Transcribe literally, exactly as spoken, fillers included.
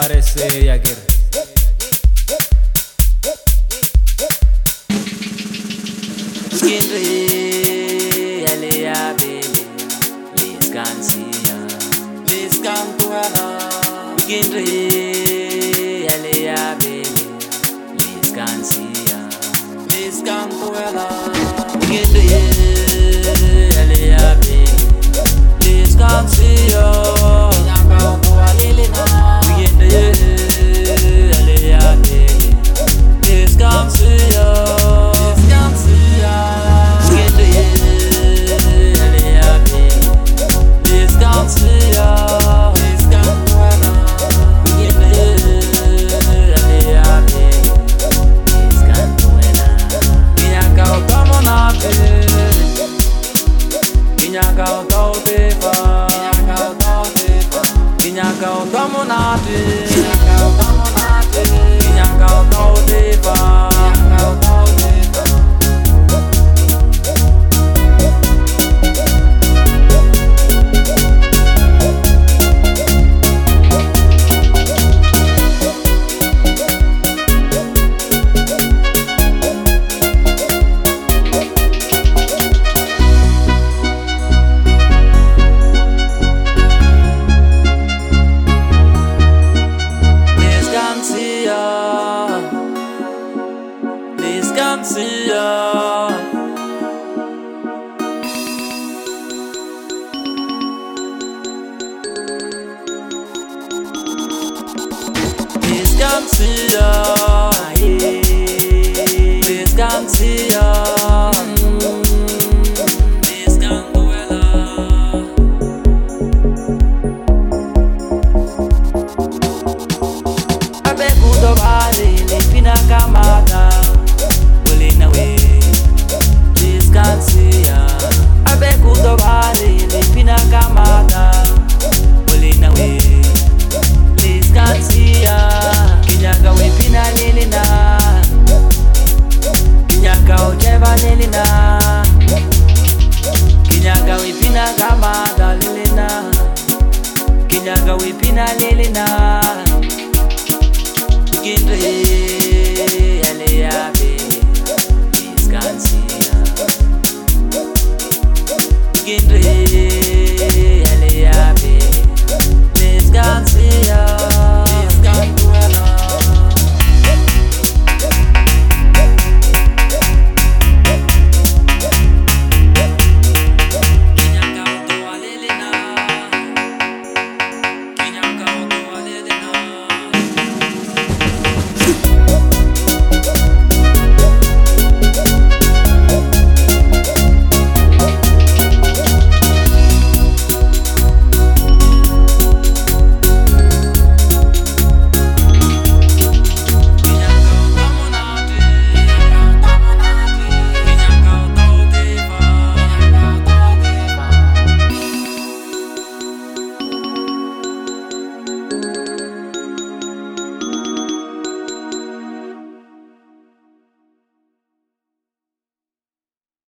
parece Yakir. Kindri alea bele les cansia les cantuela Kindri alea bele les cansia les cantuela Kindri alea bele les cansia Nyanga kualilina Kindri alea bele les cansia Kinyaka otomo nate, kinyaka otomo nate, kinyaka otomo depa, kinyaka otomo depa. Liscancia, Liscancia, Liscancia, Liscanduela. Abekudo vale, lipina kamada. Abekudo vale, lipina kamada. Bolina we, Liscancia. Kinyaka we pina lilina, Kinyaka ojeva lilina, Kinyaka we pina kamada lilina, Kinyaka we pina lilina. Kindri alea bele Liscancia. Kindri